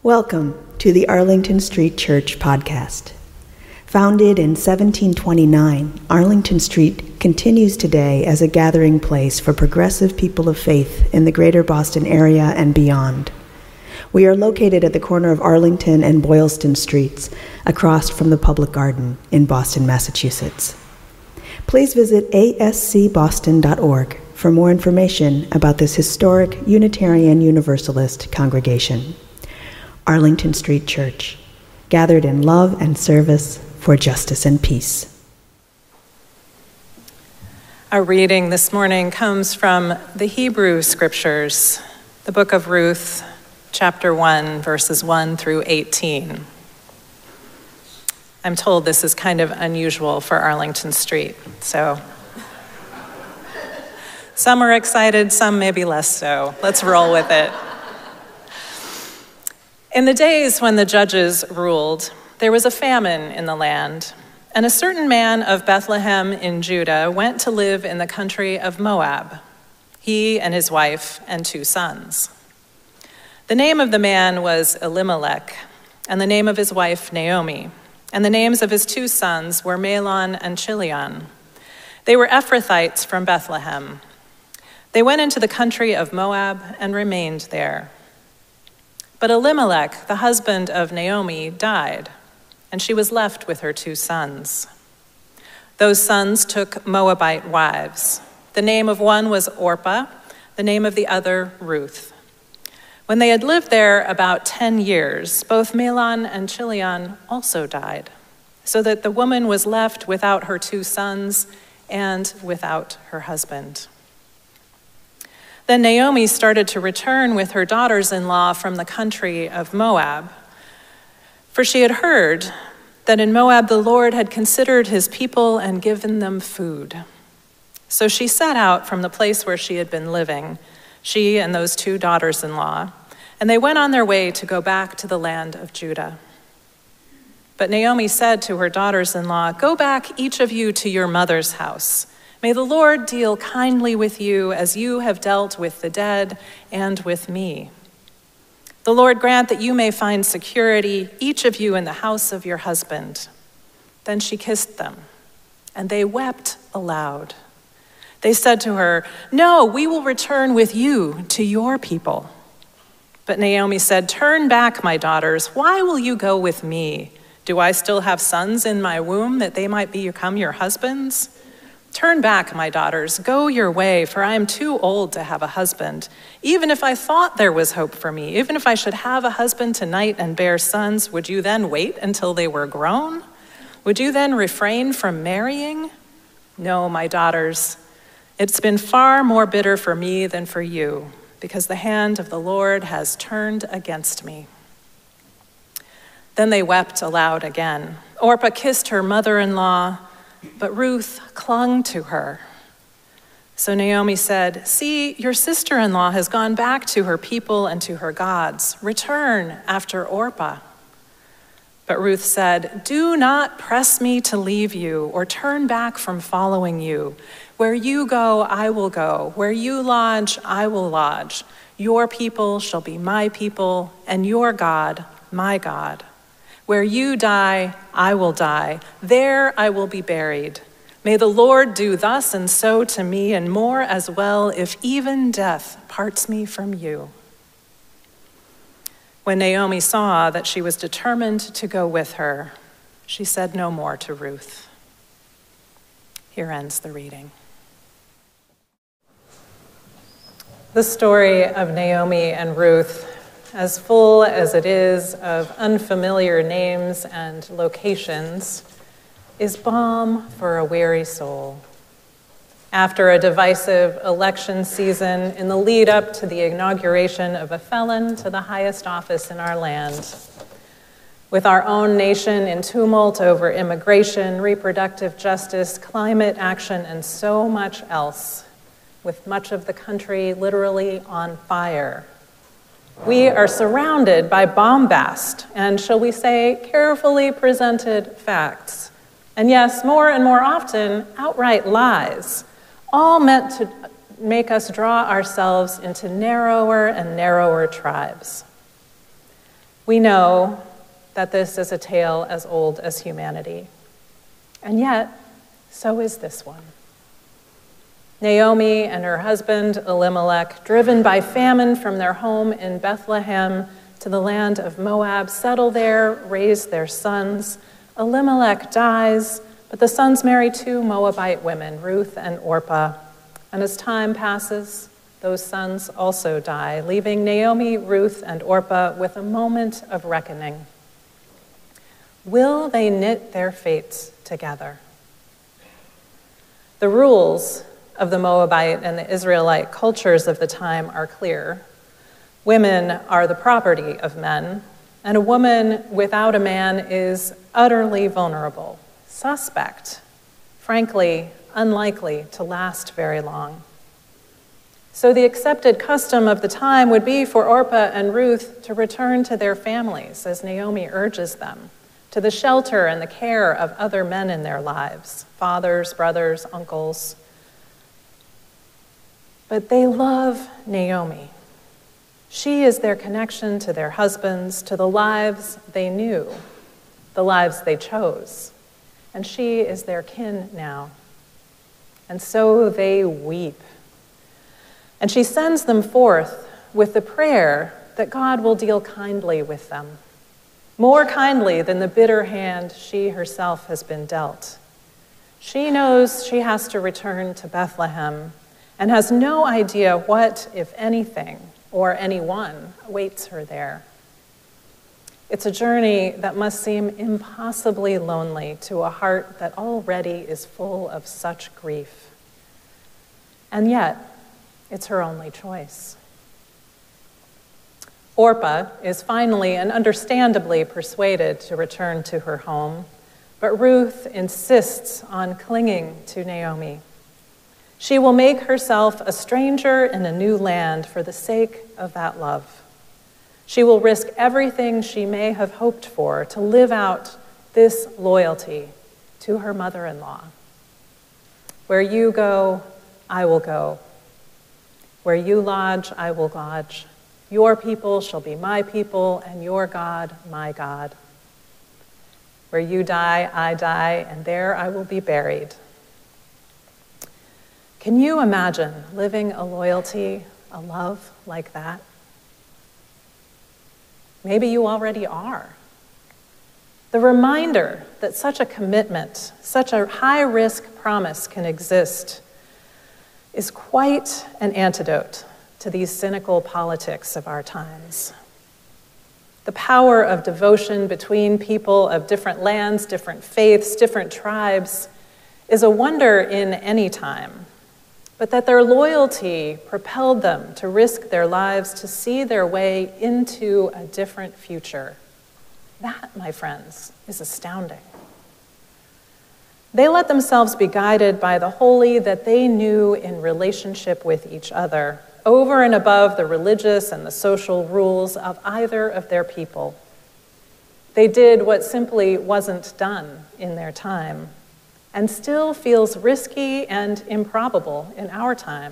Welcome to the Arlington Street Church podcast. Founded in 1729, Arlington Street continues today as a gathering place for progressive people of faith in the greater Boston area and beyond. We are located at the corner of Arlington and Boylston Streets, across from the Public Garden in Boston, Massachusetts. Please visit ascboston.org for more information about this historic Unitarian Universalist congregation. Arlington Street Church, gathered in love and service for justice and peace. Our reading this morning comes from the Hebrew Scriptures, the book of Ruth, chapter 1, verses 1 through 18. I'm told this is kind of unusual for Arlington Street, so some are excited, some maybe less so. Let's roll with it. In the days when the judges ruled, there was a famine in the land, and a certain man of Bethlehem in Judah went to live in the country of Moab, he and his wife and 2 sons. The name of the man was Elimelech, and the name of his wife Naomi, and the names of his 2 sons were Mahlon and Chilion. They were Ephrathites from Bethlehem. They went into the country of Moab and remained there. But Elimelech, the husband of Naomi, died, and she was left with her 2 sons. Those sons took Moabite wives. The name of one was Orpah, the name of the other Ruth. When they had lived there about 10 years, both Mahlon and Chilion also died, so that the woman was left without her 2 sons and without her husband. Then Naomi started to return with her daughters-in-law from the country of Moab, for she had heard that in Moab the Lord had considered his people and given them food. So she set out from the place where she had been living, she and those 2 daughters-in-law, and they went on their way to go back to the land of Judah. But Naomi said to her daughters-in-law, "Go back, each of you, to your mother's house. May the Lord deal kindly with you as you have dealt with the dead and with me. The Lord grant that you may find security, each of you in the house of your husband." Then she kissed them, and they wept aloud. They said to her, "No, we will return with you to your people." But Naomi said, "Turn back, my daughters. Why will you go with me? Do I still have sons in my womb that they might become your husbands? Turn back, my daughters, go your way, for I am too old to have a husband. Even if I thought there was hope for me, even if I should have a husband tonight and bear sons, would you then wait until they were grown? Would you then refrain from marrying? No, my daughters, it's been far more bitter for me than for you, because the hand of the Lord has turned against me." Then they wept aloud again. Orpah kissed her mother-in-law, but Ruth clung to her. So Naomi said, "See, your sister-in-law has gone back to her people and to her gods. Return after Orpah." But Ruth said, "Do not press me to leave you or turn back from following you. Where you go, I will go. Where you lodge, I will lodge. Your people shall be my people, and your God, my God. Where you die, I will die. There I will be buried. May the Lord do thus and so to me, and more as well, if even death parts me from you." When Naomi saw that she was determined to go with her, she said no more to Ruth. Here ends the reading. The story of Naomi and Ruth, as full as it is of unfamiliar names and locations, is balm for a weary soul. After a divisive election season in the lead up to the inauguration of a felon to the highest office in our land, with our own nation in tumult over immigration, reproductive justice, climate action, and so much else, with much of the country literally on fire, we are surrounded by bombast and, shall we say, carefully presented facts. And yes, more and more often, outright lies, all meant to make us draw ourselves into narrower and narrower tribes. We know that this is a tale as old as humanity. And yet, so is this one. Naomi and her husband, Elimelech, driven by famine from their home in Bethlehem to the land of Moab, settle there, raise their sons. Elimelech dies, but the sons marry two Moabite women, Ruth and Orpah. And as time passes, those sons also die, leaving Naomi, Ruth, and Orpah with a moment of reckoning. Will they knit their fates together? The rules of the Moabite and the Israelite cultures of the time are clear. Women are the property of men, and a woman without a man is utterly vulnerable, suspect, frankly, unlikely to last very long. So the accepted custom of the time would be for Orpah and Ruth to return to their families, as Naomi urges them, to the shelter and the care of other men in their lives, fathers, brothers, uncles. But they love Naomi. She is their connection to their husbands, to the lives they knew, the lives they chose. And she is their kin now. And so they weep. And she sends them forth with the prayer that God will deal kindly with them, more kindly than the bitter hand she herself has been dealt. She knows she has to return to Bethlehem and has no idea what, if anything, or anyone awaits her there. It's a journey that must seem impossibly lonely to a heart that already is full of such grief. And yet, it's her only choice. Orpah is finally and understandably persuaded to return to her home, but Ruth insists on clinging to Naomi. She will make herself a stranger in a new land for the sake of that love. She will risk everything she may have hoped for to live out this loyalty to her mother-in-law. Where you go, I will go. Where you lodge, I will lodge. Your people shall be my people, and your God, my God. Where you die, I die, and there I will be buried. Can you imagine living a loyalty, a love like that? Maybe you already are. The reminder that such a commitment, such a high-risk promise can exist is quite an antidote to these cynical politics of our times. The power of devotion between people of different lands, different faiths, different tribes is a wonder in any time, but that their loyalty propelled them to risk their lives to see their way into a different future. That, my friends, is astounding. They let themselves be guided by the holy that they knew in relationship with each other, over and above the religious and the social rules of either of their people. They did what simply wasn't done in their time, and still feels risky and improbable in our time.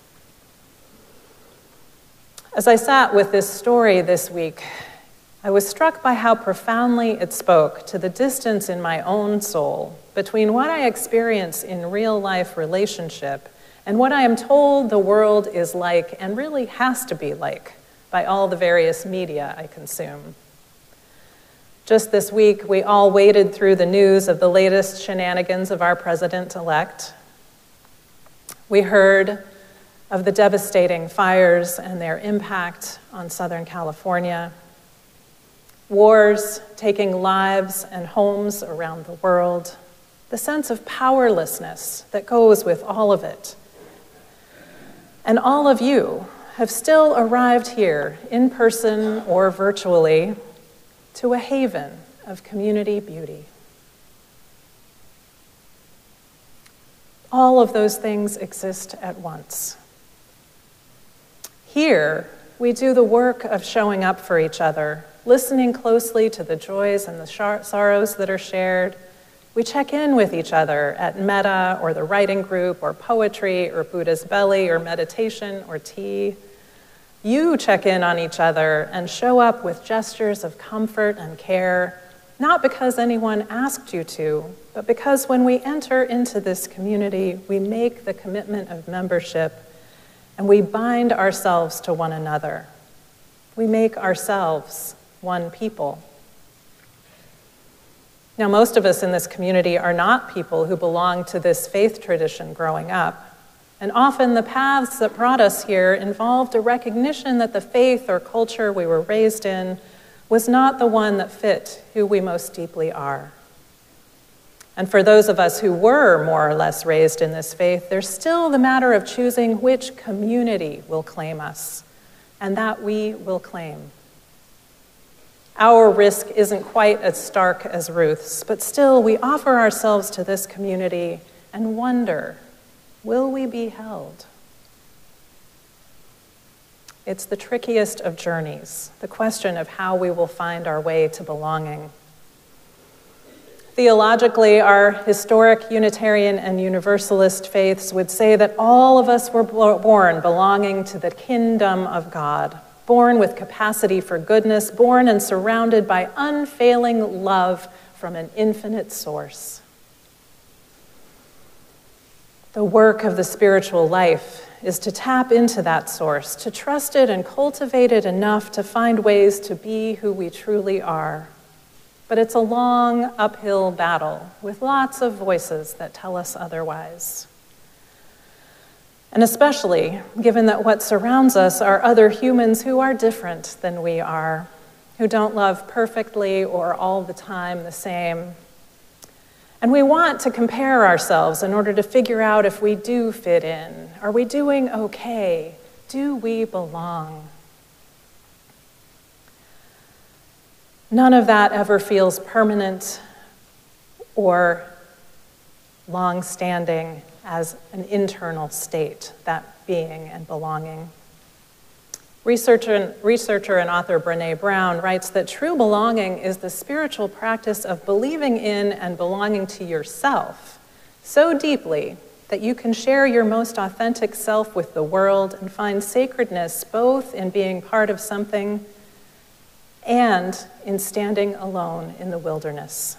As I sat with this story this week, I was struck by how profoundly it spoke to the distance in my own soul between what I experience in real-life relationship and what I am told the world is like and really has to be like by all the various media I consume. Just this week, we all waded through the news of the latest shenanigans of our president-elect. We heard of the devastating fires and their impact on Southern California, wars taking lives and homes around the world, the sense of powerlessness that goes with all of it. And all of you have still arrived here, in person or virtually, to a haven of community beauty. All of those things exist at once. Here, we do the work of showing up for each other, listening closely to the joys and the sorrows that are shared. We check in with each other at Meta or the writing group or poetry or Buddha's belly or meditation or tea. You check in on each other and show up with gestures of comfort and care, not because anyone asked you to, but because when we enter into this community, we make the commitment of membership and we bind ourselves to one another. We make ourselves one people. Now, most of us in this community are not people who belong to this faith tradition growing up. And often the paths that brought us here involved a recognition that the faith or culture we were raised in was not the one that fit who we most deeply are. And for those of us who were more or less raised in this faith, there's still the matter of choosing which community will claim us, and that we will claim. Our risk isn't quite as stark as Ruth's, but still we offer ourselves to this community and wonder, will we be held? It's the trickiest of journeys, the question of how we will find our way to belonging. Theologically, our historic Unitarian and Universalist faiths would say that all of us were born belonging to the kingdom of God, born with capacity for goodness, born and surrounded by unfailing love from an infinite source. The work of the spiritual life is to tap into that source, to trust it and cultivate it enough to find ways to be who we truly are. But it's a long uphill battle with lots of voices that tell us otherwise. And especially given that what surrounds us are other humans who are different than we are, who don't love perfectly or all the time the same. And we want to compare ourselves in order to figure out if we do fit in. Are we doing okay? Do we belong? None of that ever feels permanent or long-standing as an internal state, that being and belonging. Researcher and author Brené Brown writes that true belonging is the spiritual practice of believing in and belonging to yourself so deeply that you can share your most authentic self with the world and find sacredness both in being part of something and in standing alone in the wilderness.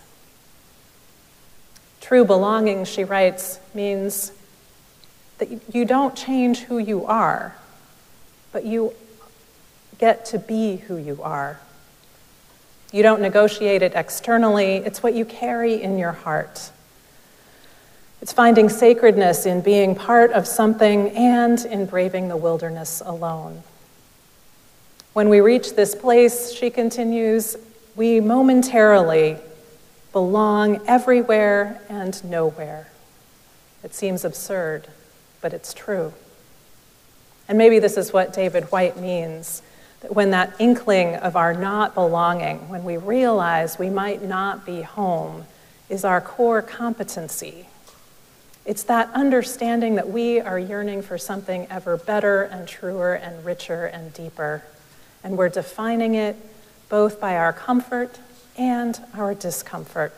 True belonging, she writes, means that you don't change who you are, but you get to be who you are. You don't negotiate it externally, it's what you carry in your heart. It's finding sacredness in being part of something and in braving the wilderness alone. When we reach this place, she continues, we momentarily belong everywhere and nowhere. It seems absurd, but it's true. And maybe this is what David Whyte means, that when that inkling of our not belonging, when we realize we might not be home, is our core competency. It's that understanding that we are yearning for something ever better and truer and richer and deeper. And we're defining it both by our comfort and our discomfort.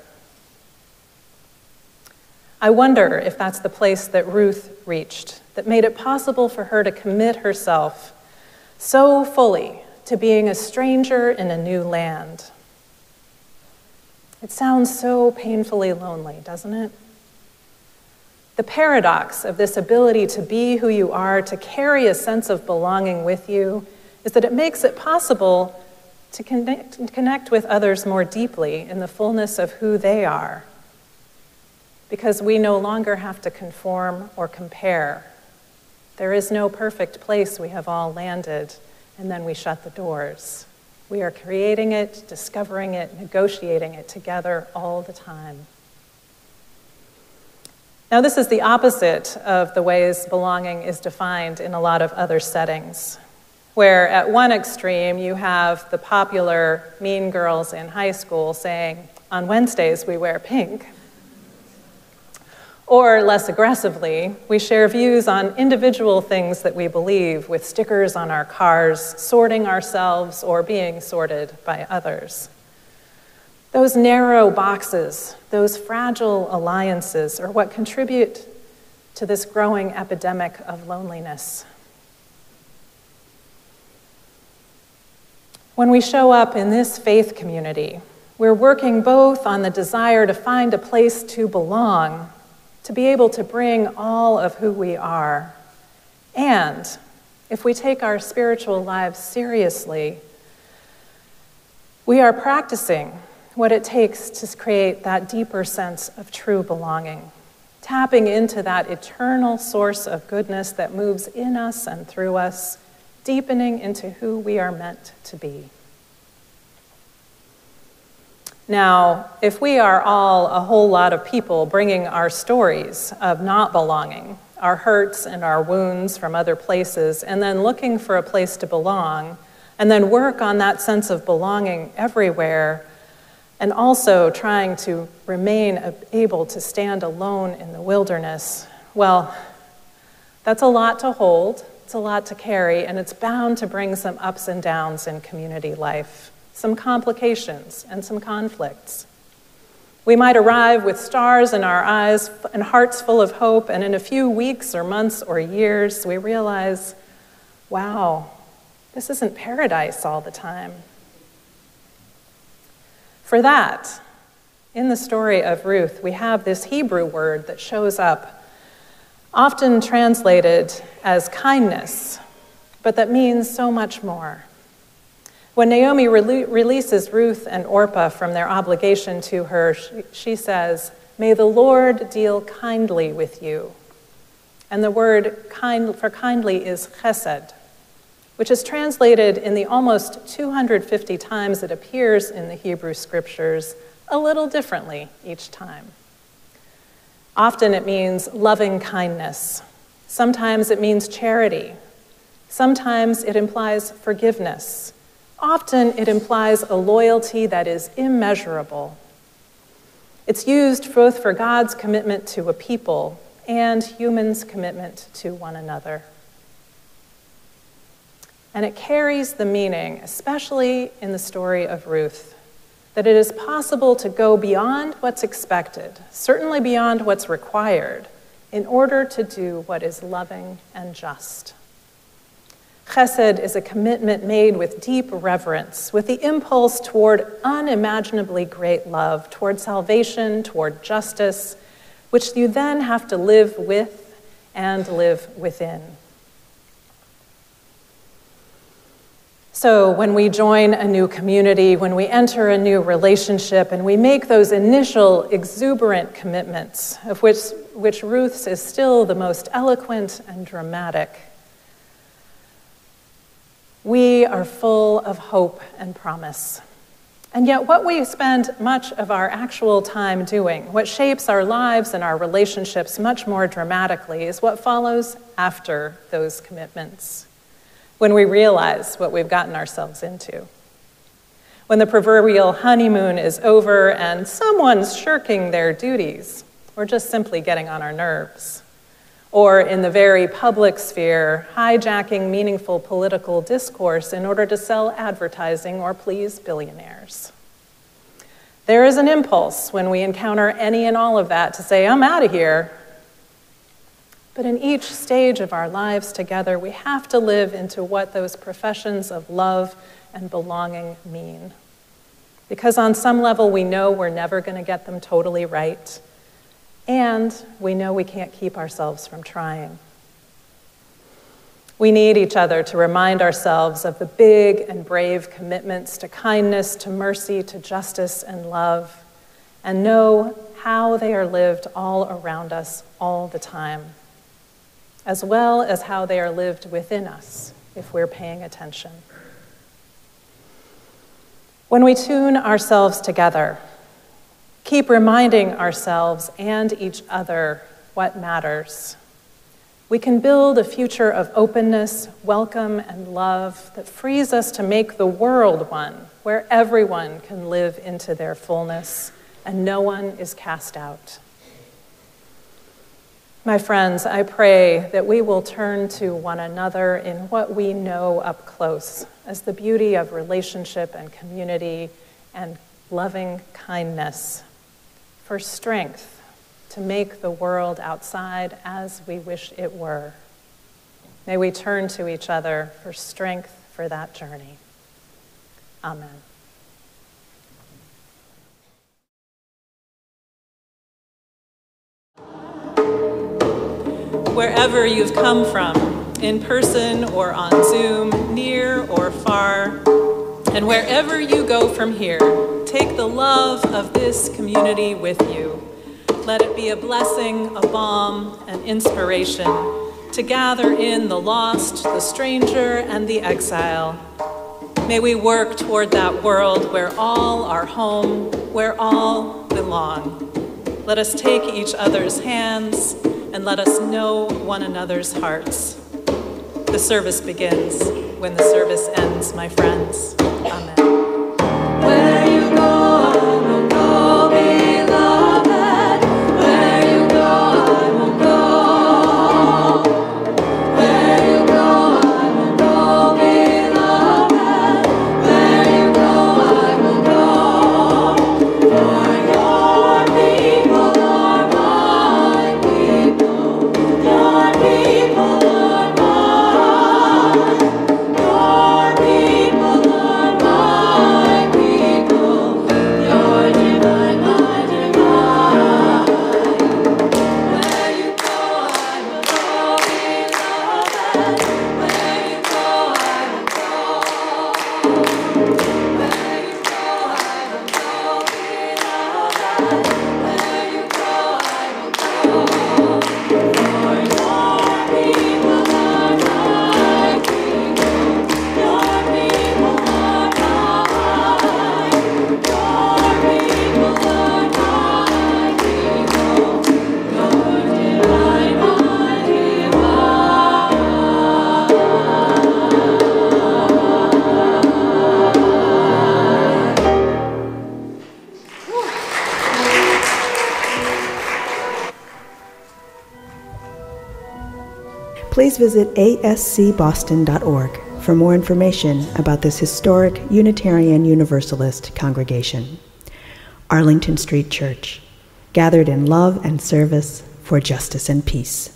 I wonder if that's the place that Ruth reached, that made it possible for her to commit herself so fully to being a stranger in a new land. It sounds so painfully lonely, doesn't it? The paradox of this ability to be who you are, to carry a sense of belonging with you, is that it makes it possible to connect with others more deeply in the fullness of who they are, because we no longer have to conform or compare. There is no perfect place we have all landed, and then we shut the doors. We are creating it, discovering it, negotiating it together all the time. Now, this is the opposite of the ways belonging is defined in a lot of other settings, where at one extreme you have the popular mean girls in high school saying, on Wednesdays we wear pink. Or less aggressively, we share views on individual things that we believe with stickers on our cars, sorting ourselves or being sorted by others. Those narrow boxes, those fragile alliances are what contribute to this growing epidemic of loneliness. When we show up in this faith community, we're working both on the desire to find a place to belong, to be able to bring all of who we are, and if we take our spiritual lives seriously, we are practicing what it takes to create that deeper sense of true belonging, tapping into that eternal source of goodness that moves in us and through us, deepening into who we are meant to be. Now, if we are all a whole lot of people bringing our stories of not belonging, our hurts and our wounds from other places, and then looking for a place to belong, and then work on that sense of belonging everywhere, and also trying to remain able to stand alone in the wilderness, well, that's a lot to hold, it's a lot to carry, and it's bound to bring some ups and downs in community life, some complications and some conflicts. We might arrive with stars in our eyes and hearts full of hope, and in a few weeks or months or years, we realize, wow, this isn't paradise all the time. For that, in the story of Ruth, we have this Hebrew word that shows up, often translated as kindness, but that means so much more. When Naomi releases Ruth and Orpah from their obligation to her, she says, "May the Lord deal kindly with you." And the word for kindly is chesed, which is translated in the almost 250 times it appears in the Hebrew scriptures a little differently each time. Often it means loving kindness. Sometimes it means charity. Sometimes it implies forgiveness. Often it implies a loyalty that is immeasurable. It's used both for God's commitment to a people and humans' commitment to one another. And it carries the meaning, especially in the story of Ruth, that it is possible to go beyond what's expected, certainly beyond what's required, in order to do what is loving and just. Chesed is a commitment made with deep reverence, with the impulse toward unimaginably great love, toward salvation, toward justice, which you then have to live with and live within. So when we join a new community, when we enter a new relationship, and we make those initial exuberant commitments, of which Ruth's is still the most eloquent and dramatic, we are full of hope and promise. And yet what we spend much of our actual time doing, what shapes our lives and our relationships much more dramatically, is what follows after those commitments, when we realize what we've gotten ourselves into. When the proverbial honeymoon is over and someone's shirking their duties, or just simply getting on our nerves. Or in the very public sphere, hijacking meaningful political discourse in order to sell advertising or please billionaires. There is an impulse when we encounter any and all of that to say, I'm out of here. But in each stage of our lives together, we have to live into what those professions of love and belonging mean. Because on some level, we know we're never going to get them totally right. And we know we can't keep ourselves from trying. We need each other to remind ourselves of the big and brave commitments to kindness, to mercy, to justice and love, and know how they are lived all around us all the time, as well as how they are lived within us if we're paying attention. When we tune ourselves together, keep reminding ourselves and each other what matters, we can build a future of openness, welcome, and love that frees us to make the world one where everyone can live into their fullness and no one is cast out. My friends, I pray that we will turn to one another in what we know up close as the beauty of relationship and community and loving kindness, for strength to make the world outside as we wish it were. May we turn to each other for strength for that journey. Amen. Wherever you've come from, in person or on Zoom, near or far, and wherever you go from here, take the love of this community with you. Let it be a blessing, a balm, an inspiration to gather in the lost, the stranger, and the exile. May we work toward that world where all are home, where all belong. Let us take each other's hands and let us know one another's hearts. The service begins when the service ends, my friends. Amen. Where you go, I will go, beloved. Where you go, I will go. Where you go, I will go, beloved. Where you go, I will go. For your people are my people. Your people are mine. Your people are my people. Your divine, my divine. Where you go, I will go, beloved. Where you go, I will go. Where you go, I will go, beloved. Where you go, I will go. For your people are my people. Your people are mine. Your people are my people. Your divine, my divine. Please visit ascboston.org for more information about this historic Unitarian Universalist congregation. Arlington Street Church, gathered in love and service for justice and peace.